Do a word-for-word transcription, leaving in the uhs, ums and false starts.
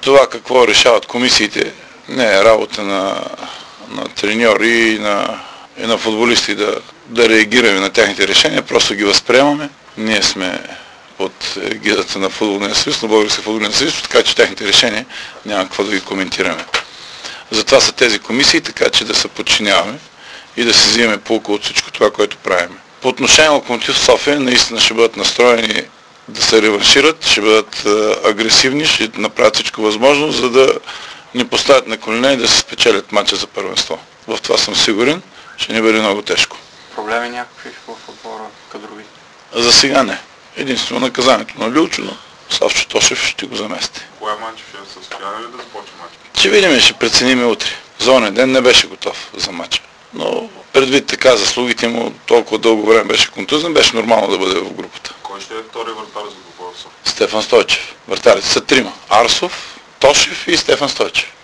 Това какво решават комисиите не е работа на, на треньори и на, и на футболисти да, да реагираме на техните решения, просто ги възприемаме. Ние сме под егидата на футболния съюз, на Българския футболен съюз, така че техните решения няма какво да ги коментираме. Затова са тези комисии, така че да се подчиняваме и да си взимаме поука от всичко това, което правим. По отношение на Локомотив София, наистина ще бъдат настроени да се реваншират, ще бъдат агресивни, ще направят всичко възможно, за да ни поставят на колене и да се спечелят матча за първенство. В това съм сигурен, ще ни бъде много тежко. Проблеми някакви в отбора, кадрови? За сега не. Единствено наказанието на Люлчо, но Славчо Тошев ще го замести. Коя Манчев е в състояние ли да започне матч? Ще видим, ще преценим утре. За онен ден не беше готов за матча. Но предвид така заслугите му, толкова дълго време беше контузен, беше нормално да бъде в групата. Кой ще е втори вратар за Локомотив? Стефан Стойчев. Вратарите са трима. Арсов, Тошев и Стефан Стойчев.